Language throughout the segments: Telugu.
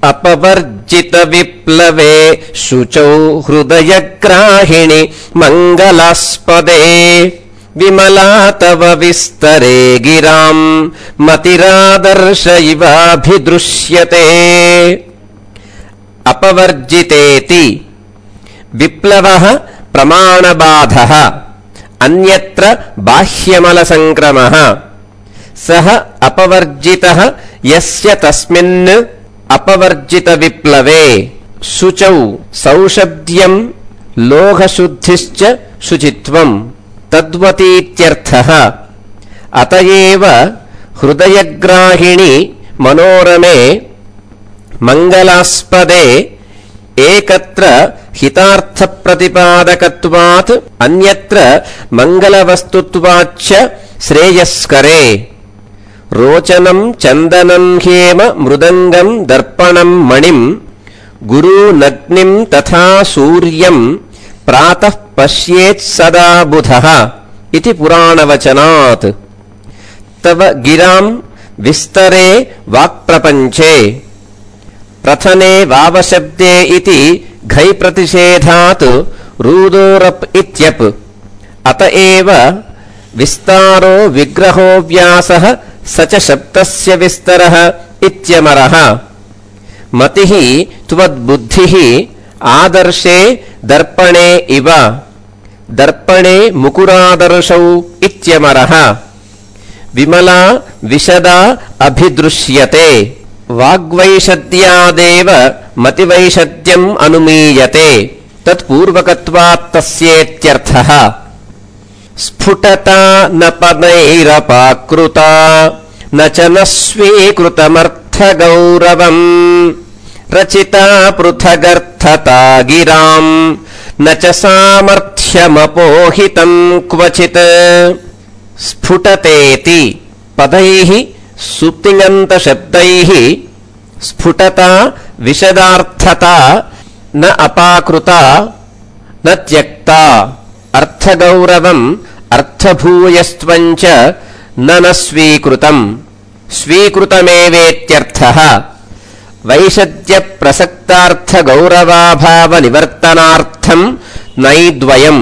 अपवर्जित विप्लवे शुचौ हृदयग्राहिणि मङ्गलास्पदे विमला तव विस्तरे गिराम् मतिरादर्श इवाभिदृश्यते। अपवर्जितेति विप्लवः प्रमाणबाधः अन्यत्र बाह्यमलसङ्क्रमः सः अपवर्जितः यस्य तस्मिन् अपवर्जित विप्लवे शुचौ सौषध्यम् लोहशुद्धिश्च शुचित्वम् तद्वतीत्यर्थः। अतएव हृदयग्राहिणि मनोरमे मङ्गलास्पदे एकत्र हितार्थप्रतिपादकत्वात् अन्यत्र मङ्गलवस्तुत्वाच्च श्रेयस्करे। रोचनम् चन्दनम् हेम मृदङ्गम् दर्पणम् मणिम् गुरुनग्निम् तथा सूर्यम् प्रातः पश्येत् सदा बुधः इति पुराणवचनात्। तव गिराम् विस्तरे वाक्प्रपञ्चे प्रथने वावशब्दे इति घै प्रतिषेधात् रूदोरप् इत्यप्। अतएव विस्तारो विग्रहो व्यासः स च शब्दस्य विस्तरः इत्यमरः। मतिः त्वद्बुद्धिः आदर्शे दर्पणे इव दर्पणे मुकुरादर्शौ इत्यमरः। विमला विशदा अभिदृश्यते वाग्वैशद्यादेव मतिवैशद्यम् अनुमीयते तत्पूर्वकत्वात् तस्येत्यर्थः। स्फुटता न पदैरपाकृता न च न स्वीकृतमर्थगौरवम् रचिता पृथगर्थता गिराम् न च सामर्थ्यमपोहितम् क्वचित्। स्फुटतेति पदैः सुप्तिङन्तशब्दैः स्फुटता विशदार्थता न अपाकृता न त्यक्ता अर्थगौरवम् अर्थभूयस्त्वम् च न स्वीकृतम् स्वीकृतमेवेत्यर्थः। वैशद्यप्रसक्तार्थगौरवाभावनिवर्तनार्थम् नैद्वयम्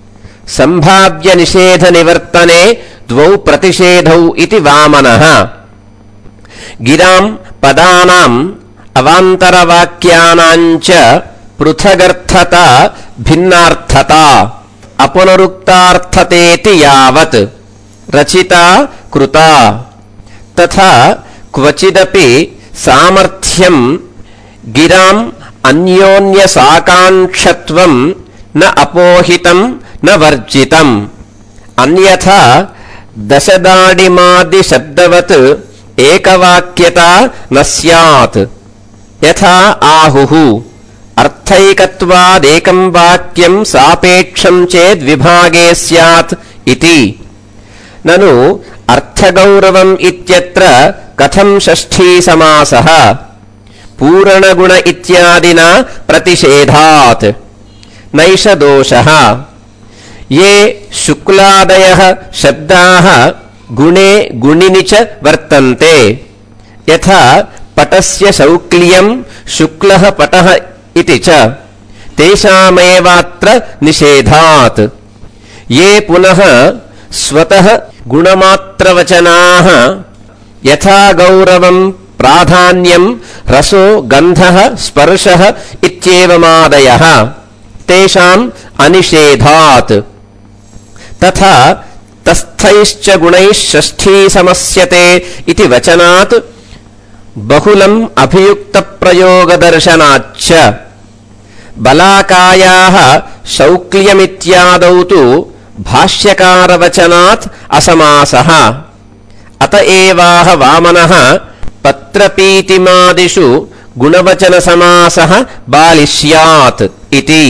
सम्भाव्यनिषेधनिवर्तने द्वौ प्रतिषेधौ इति वामनः। गिराम् पदानाम् अवान्तरवाक्यानाम् च पृथगर्थता भिन्नार्थता अपनुरुक्तार्थतेति यावत् रचिता कृता तथा क्वचिदपि सामर्थ्यम् गिराम् अन्योन्यसाकाङ्क्षत्वम् न अपोहितम् न वर्जितम्। अन्यथा दशदाडिमादिशब्दवत् एकवाक्यता न स्यात्। यथा आहुः अर्थैकत्वादेकम् वाक्यम् सापेक्षम् चेद्विभागे स्यात् इति। ननु अर्थगौरवम् इत्यत्र कथम् षष्ठी समासः पूरणगुण इत्यादिना प्रतिषेधात् नैष दोषः। ये शुक्लादयः शब्दाः गुणे गुणिनि च वर्तन्ते यथा पटस्य शौक्ल्यम् शुक्लः पटः इति च तेषामेवात्र निषेधात्। ये पुनः स्वतः गुणमात्रवचनाः यथा गौरवम् प्राधान्यम् रसो गन्धः स्पर्शः इत्येवमादयः तेषाम् अनिषेधात्। तथा तस्थैश्च गुणैः षष्ठी समस्यते इति वचनात् बहुलम् अभियुक्तप्रयोगदर्शनाच्च। बलाकायाः शौक्ल्यमित्यादौ तु भाष्यकारवचनात् असमासः। अतएवाह वामनः पत्रपीतिमादिषु गुणवचनसमासः बालिष्यात् इति।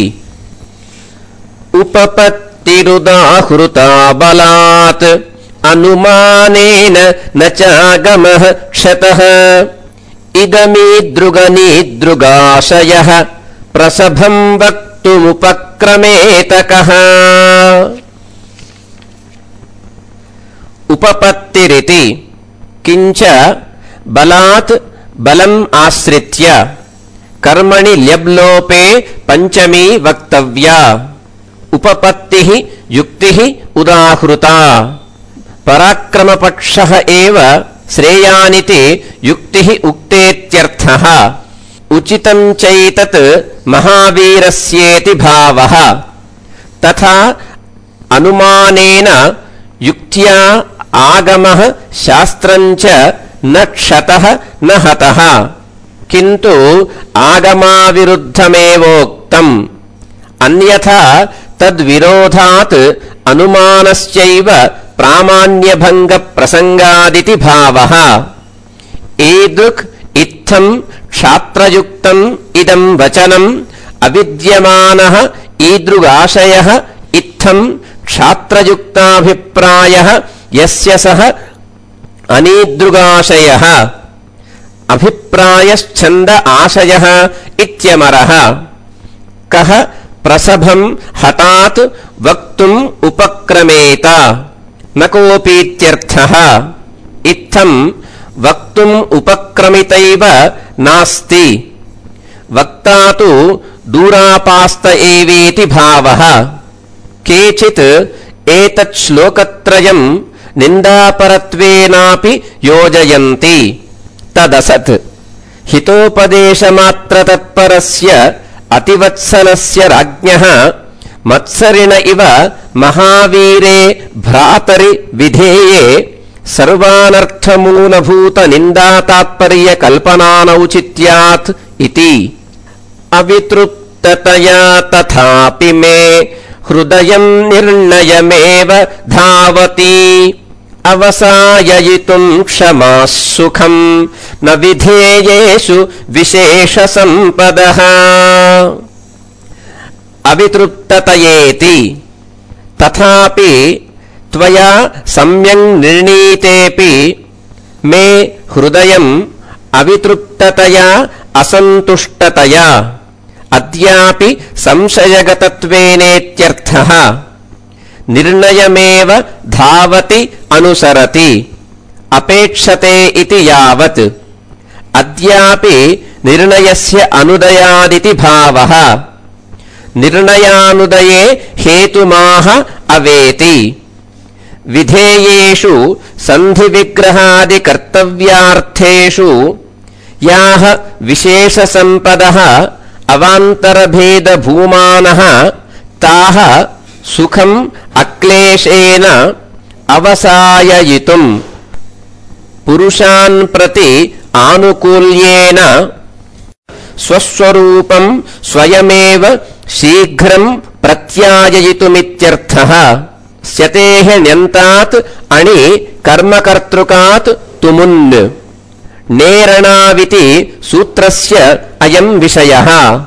उपपत्तिरुदाहृता बलात् अनुमानेन न चागमः क्षतः इदमीदृगनीदृगाशयः प्रसभम् वक्तुमुपक्रमेतकः। उपपत्तिरिति किञ्च बलात् बलम् आश्रित्य కర్మణి ల్యబ్లోపే పంచమీ వక్తవ్యా ఉపపత్తిః యుక్తిః ఉదాహృతా పరాక్రమపక్షః ఏవ శ్రేయానితి యుక్తిః ఉక్తేత్యర్థః ఉచితం చైతత్ మహావీరస్యేతి భావః తథా అనుమానేన యుక్త్యా ఆగమః శాస్త్రం చ న క్షతః న హతః కింటు ఆగమావిరుద్ధమేవోక్తం అన్యథా తద్విరోధాత్ అనుమానశ్చైవ ప్రామాణ్యభంగ ప్రసంగాదితి భావః ఏదృక్ ఇత్థం క్షాత్రయుక్తం ఇదం వచనం అవిద్యమానః ఈదృగాశయః ఇత్థం క్షాత్రయుక్తాభిప్రాయః యస్య సః అనీదృగాశయః అభిప్రాయశ్చంద ఆశయః ఇత్యమరః కః ప్రసభం హఠాత్ వక్తుం ఉపక్రమేత న కోపీత్యర్థః ఇత్థం వక్తుం ఉపక్రమితైవ నాస్తి వక్తా తు దూరాపాస్త ఏవేతి భావః కేచిత్ ఏతత్ శ్లోకత్రయం నిందాపరత్వేనాపి యోజయంతి తదసత్ హితోపదేశమాత్రతత్పరస్య అతివత్సలస్య రాజ్ఞః మత్సరిణ ఇవ మహావీరే భ్రాతరి విధేయే సర్వానర్థమూలభూత నిందాతాత్పర్య కల్పనానౌచిత్యాత్ ఇతి అవితృప్తతయా తథాపి మే హృదయం నిర్ణయమేవ ధావతి అవసాయయితుం క్షమా సుఖం న విధేయేషు విశేష సంపదః అవితృప్తతయేతి తథాపి త్వయా సమ్యక్ నిర్ణీతేపి మే హృదయం అవితృప్తతయా అసంతుష్టతయా అద్యాపి సంశయగతత్వేనేత్యర్థః నిర్ణయమేవ ధావతి అనుసరతి అపేక్షతే ఇతి యావత్ అద్యాపి నిర్ణయస్య అనుదయాదితి భావః నిర్ణయానుదయే హేతుమాహ అవేతి విధేయేషు సంధి విగ్రహాది కర్తవ్యార్థేషు యాః విశేష సంపదః అవాంతరభేద భూమానః తాః సుఖం అక్లేశేన అవసాయయితుం పురుషాన్ ప్రతి ఆనుకూల్యేన స్వస్వరూపం స్వయమేవ శీఘ్రం ప్రత్యాయయితుమిత్యర్థః స్యతేః న్యంతాత్ అణి కర్మకర్తృకాత్ తుమున్ నేరణావితి సూత్రస్య అయం విషయః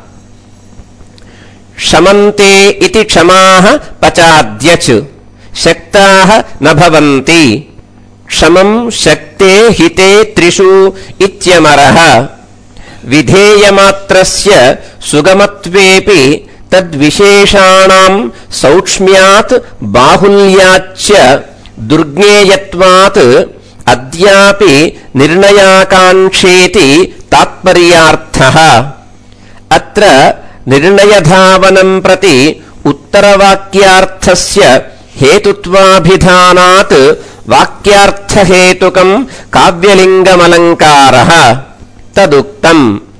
క్షమంతే ఇతి క్షమాః పచాద్యచ్ శక్తాః న భవంతి క్షమం శక్తే హితే త్రిషు ఇత్యమరః విధేయమాత్రస్య సుగమత్వేపి తద్విశేషాణాం సౌక్ష్మ్యాత్ బాహుల్యాచ్చ దుర్జ్ఞేయత్వాత్ అద్యాపి నిర్ణయాకాంక్షేతి తాత్పర్యార్థః అత్ర నిర్ణయధావనం ప్రతి ఉత్తరవాక్యార్థస్య హేతుత్వాభిధానాత్ వాక్యార్థహేతుకం కావ్యలింగమలంకారః తదుక్తం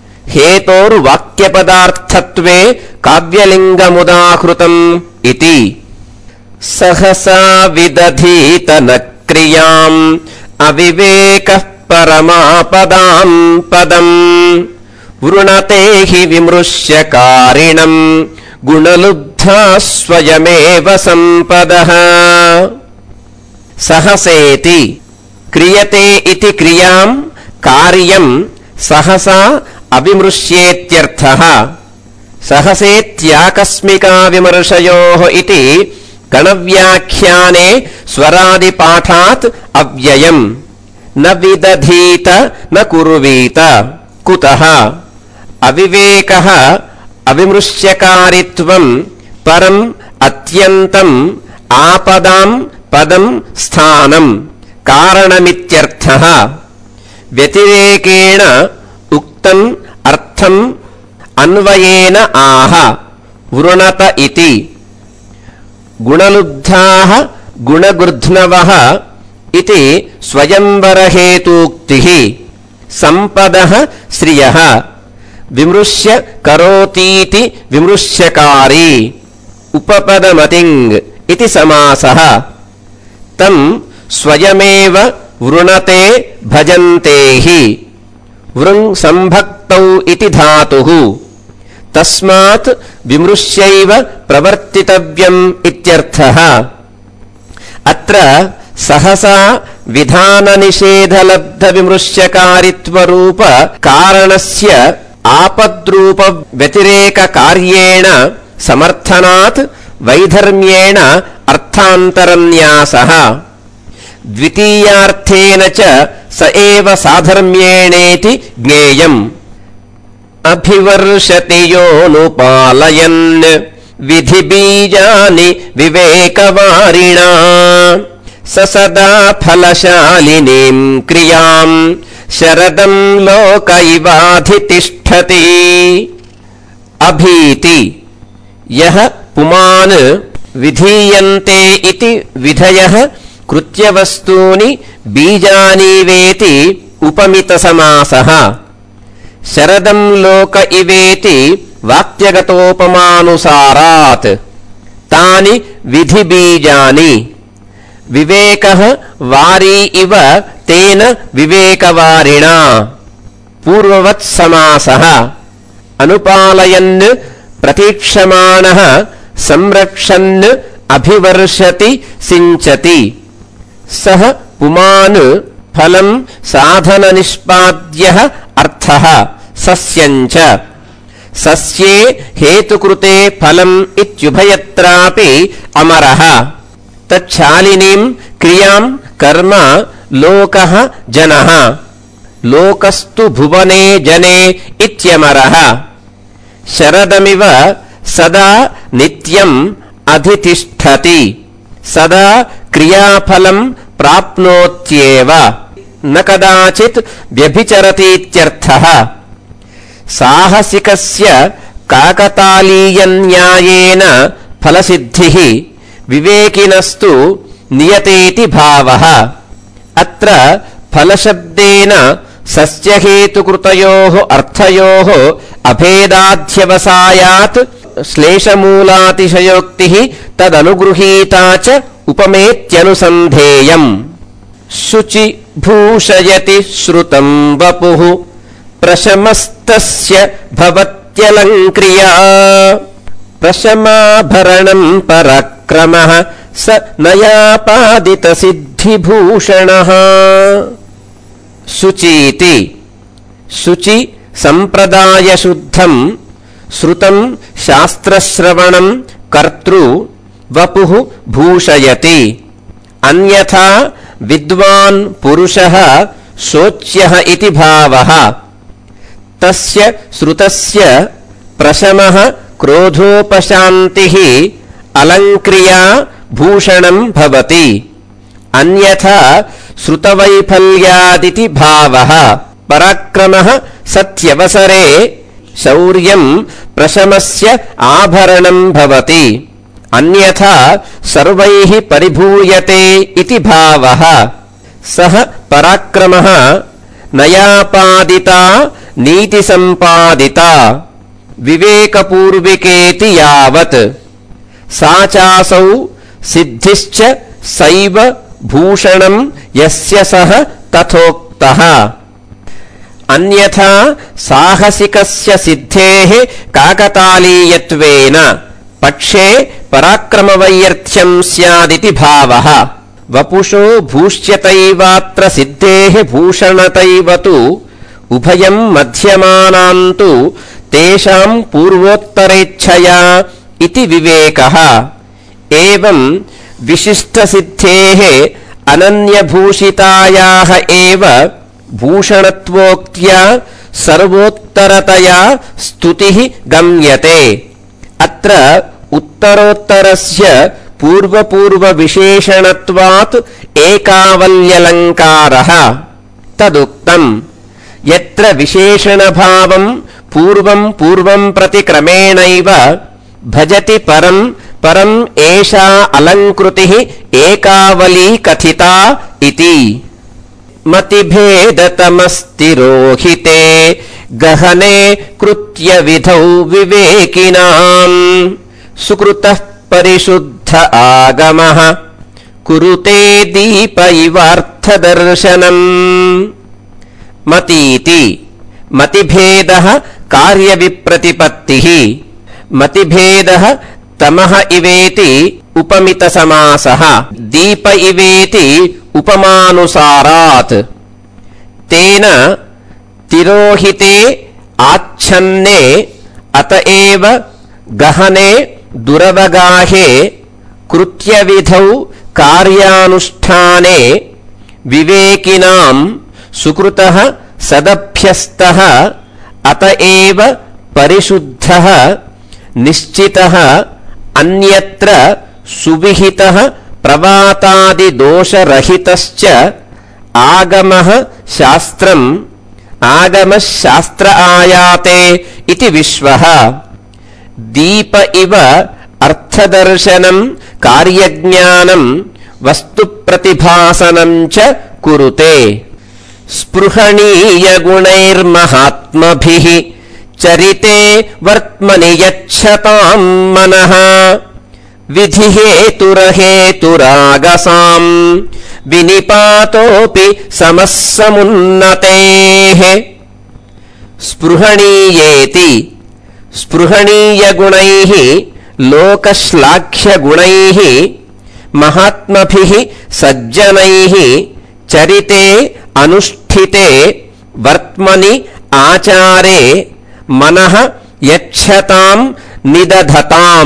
హేతోర్వాక్యపదార్థత్వే కావ్యలింగముదాహృతం ఇతి సహసా విదధీత న క్రియాం అవివేకః పరమాపదాం పదం వృణతే హి విమృశ్యకారిణం గుణలుబ్ధా స్వయమేవ సంపదః సహసేతి క్రియతే ఇతి క్రియాం కార్యం సహసా అవిమృశ్యేత్యర్థః సహసేత్యాకస్మికా విమర్శయోః ఇతి గణవ్యాఖ్యానే స్వరాదిపాఠాత్ అవ్యయం న విదధీత న కుర్వీత కుతః అవివేకః అవిమృశ్యకారిత్వం పరం అత్యంతం ఆపదాం పదం స్థానం కారణమిత్యర్థః వ్యతిరేకేణ ఉక్తం అర్థం అన్వయేన ఆహ వృణత ఇతి గుణలుబ్ధాః గుణగృధ్నవః ఇతి స్వయంవరహేతూక్తిః సంపదః శ్రియః విమృశ్య కరోతీతి విమృశ్యకారీ ఉపపదమతింగ్ ఇతి సమాసః తం స్వయమేవ వృణతే భజంతేహి వృంగ్ సంభక్తౌ ఇతి ధాతుః తస్మాత్ విమృశ్యైవ ప్రవర్తితవ్యం ఇత్యర్థః అత్ర సహసా విధాన నిషేధలబ్ధ విమృశ్యకారిత్వరూప కారణస్య ఆపద్రూప వ్యతిరేక కార్యేణ సమర్థనాత్ వైధర్మ్యేణ అర్థాంతరన్యాసః ద్వితీయార్థేన చ స ఏవ సాధర్మ్యేణేతి జ్ఞేయం అభివర్షతి యోనుపాలయన్ విధి బీజాని వివేకవారిణా సదా ఫలశాలినీం క్రియాం శరదం లోక ఇవాధితిష్ఠతి అభీతి యః పుమాన్ విధీయంతే ఇతి విధయః కృత్యవస్తూని బీజాని వేతి ఉపమిత సమాసః శరదం లోక ఇవేతి వాక్యగతోపమానుసారాత్ తాని విధి బీజాని వివేకః వారీ ఇవ తేన వివేకవారిణా పూర్వవత్ సమాసః అనుపాలయన్ ప్రతీక్షమాణః సంరక్షన్ అభివర్షతి సించతి సహ పుమాన్ ఫలం సాధన నిష్పాద్యః అర్థః సస్యంచ సస్యే హేతుకృతే ఫలం ఇత్యుభయత్రాపి అమరః తచ్ఛాలినీం క్రియాం కర్మ లోకః జనః లోకస్తు భువనే జనే ఇత్యమరః శరదమివ సదా నిత్యం అధితిష్ఠతి సదా క్రియాఫలం ప్రాప్నోత్యేవ న కదాచిత్ వ్యభిచరతీత్యర్థః సాహసికస్య కాకతాళీయన్యాయేన ఫలసిద్ధిః వివేకినస్తు నియతేతి భావః అత్ర ఫలశబ్దేన సస్యహేతుకృతయోః అర్థయోః అభేదాధ్యవసాయాత్ శ్లేషమూలాతిశయోక్తిః తదనుగృహీతా చ ఉపమేత్యనుసంధేయం శుచి భూషయతి శ్రుతం వపుః ప్రశమస్తస్య భవత్యలంక్రియా ప్రశమాభరణం పరాక్రమః స నయాపాదిత సిద్ధిభూషణః శుచీతి శుచి సంప్రదాయ శుద్ధం శ్రుతం శాస్త్రశ్రవణం కర్తృ వపుః భూషయతి అన్యథా విద్వాన్ పురుషః శోచ్యః ఇతి భావః తస్య శ్రుతస్య ప్రశమః క్రోధోపశాంతిః అలంక్రియా భూషణం భవతి అన్యథా శ్రుతవైఫల్యాదితి భావః పరాక్రమః సత్యవసరే శౌర్యం ప్రశమస్య ఆభరణం భవతి అన్యథా సర్వైః పరిభూయతే ఇతి భావః సహ పరాక్రమః నయాపాదితా నీతి సంపాదితా వివేకపూర్వికేతి యావత్ సా చాసౌ సిద్ధిశ్చ సైవ భూషణం యస్య సహ తథోక్తః అన్యథా సాహసికస్య సిద్ధేః కాకతాళీయత్వేన పక్షే పరాక్రమవైయర్థ్యం స్యాదితి భావః వపుషో భూష్యతైవాత్ర సిద్ధేః భూషణతైవతు ఉభయం మధ్యమానాంతు తేషాం పూర్వోత్తరేచ్ఛయా ఇతి వివేకః ఏవం విశిష్టసిద్ధేః అనన్యభూషితాయాః ఏవ భూషణత్వోక్త్యా సర్వోత్తరతయా స్తుతిః గమ్యతే అత్ర ఉత్తరోత్తరస్య పూర్వపూర్వ విశేషణత్వాత్ ఏకావల్యలంకారః తదుక్తం యత్ర విశేషణభావం పూర్వం పూర్వం ప్రతి క్రమేణైవ భజతి పరం పరం ఏషా అలంకృతి ఏకావలీ కథితా ఇతి మతిభేదతమస్తిరోహితే గహనే కృత్య విధౌ వివేకినాం సుకృతః పరిశుద్ధ ఆగమః కురుతే దీప ఇవార్థదర్శనం. మతీతి మతిభేదః కార్యవిప్రతిపత్తిః. మతిభేదః తమః ఇవేతి ఉపమిత సమాసః. దీప ఇవేతి ఉపమానుసారాత్. తేన తిరోహితే ఆచ్ఛన్నే అత ఏవ గహనే దురవగాహే కృత్యవిధౌ కార్యానుష్ఠానే వివేకినాం సుకృతః సదభ్యస్తః అత ఏవ పరిశుద్ధః నిశ్చితః అన్యత్ర సువిహితః ప్రవాతాది దోషరహితశ్చ ఆగమః శాస్త్రం ఆగమః శాస్త్ర ఆయాతే ఇతి విశ్వః. దీప ఇవ అర్థదర్శనం కార్యజ్ఞానం వస్తు ప్రతిభాసనం చ కురుతే. స్పృహణీయ గుణైర్మహాత్మభిః చరితే వర్త్మని యచ్చతాం మనః విధిహేతురహేతురాగసాం వినిపాతోపి సమస్సమున్నతేః. స్పృహణీయేతి స్పృహణీయగుణైః లోకశ్లాఘ్యగుణైః మహాత్మభిః సజ్జనైః చరితే అనుష్ఠితే వర్త్మని ఆచారే మనః యచ్చతాం నిదధతాం.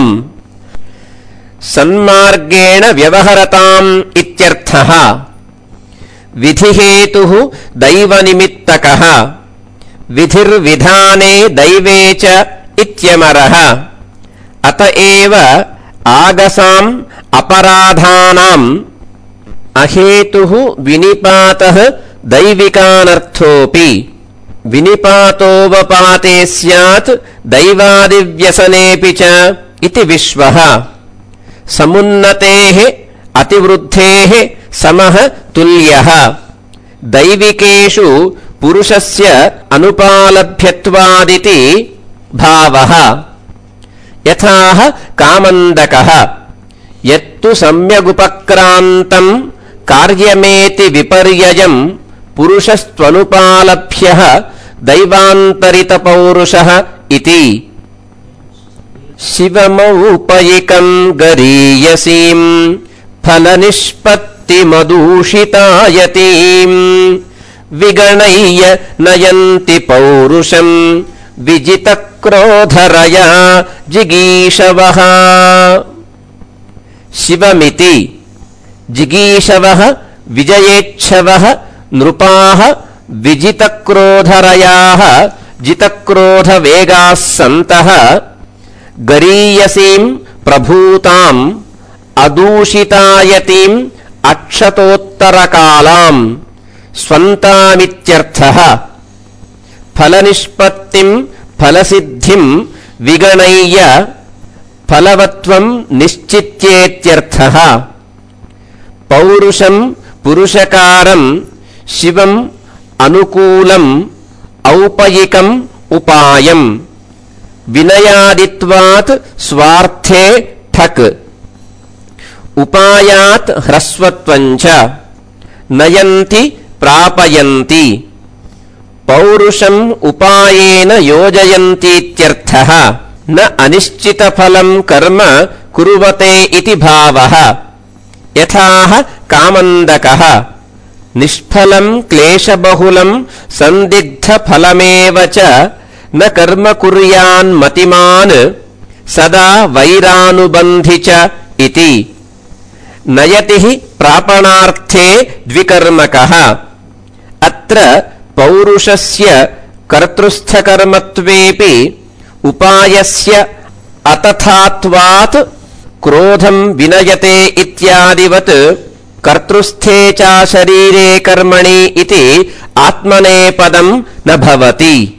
సన్మార్గేణ వ్యవహరతాం ఇత్యర్థః. విధిహేతుః దైవనిమిత్తకః విధిర్విధానే దైవే చ ఇత్యమరః. అత ఏవ ఆగసాం అపరాధానాం అహేతుః వినిపాతః దైవికానర్థోపి. వినిపాతోవపాతే స్యాత్ దైవాదివ్యసనేపి చ ఇతి విశ్వః. సమున్నతేః అతివృద్ధేః సమః తుల్యః. దైవికేషు పురుషస్య అనుపాలభ్యత్వాదితి భావః. యథాః కామందకః యత్తు సమ్యగుపక్రాంతం కార్యమేతి విపర్యయం పురుషస్త్వనుపాలభ్యః దైవాంతరిత పౌరుషః ఇతి. శివమౌపయికం గరీయసీం ఫలనిష్పత్తిమదూషితాయతీం విగణయ్య నయంతి పౌరుషం విజితక్రోధరయా జిగీషవః. శివమితి జిగీషవః విజయేచ్ఛవః నృపాః విజితక్రోధరయాః జితక్రోధవేగాः సन्तః గరీయసీం ప్రభూతాం అదూషితాయతీం అక్షతోత్తరకాలాం స్వంతామిత్యర్థః. ఫలనిష్పత్తిం ఫలసిద్ధిం విగణయ్య ఫలవత్వం నిశ్చిత్యేత్యర్థః. పౌరుషం పురుషకారం శివం అనుకూలం ఔపయికం ఉపాయం. వినయాదిత్వాత్ స్వార్థే ఠక్. ఉపాయాత్ హ్రస్వత్వం చ. నయంతి ప్రాపయంతి. పౌరుషం ఉపాయేన యోజయంతీత్యర్థః. న అనిశ్చితఫలం కర్మ కుర్వతే ఇతి భావః. యథాః కామందకః నిష్ఫలం క్లేశబహుళం సందిగ్ధఫలమేవ చ న కర్మ కుర్యాన్మతిమాన్ సదా వైరానుబంధి చ ఇతి. నయతి ప్రాపణార్థే ద్వికర్మకః. అత్ర పౌరుషస్య కర్తృస్థకర్మత్వేపి ఉపాయస్య అతథాత్వాత్ క్రోధం వినయతే ఇత్యాదివత్ కర్తృస్థే చ శరీరే కర్మణి ఇతి ఆత్మనేపదం న భవతి.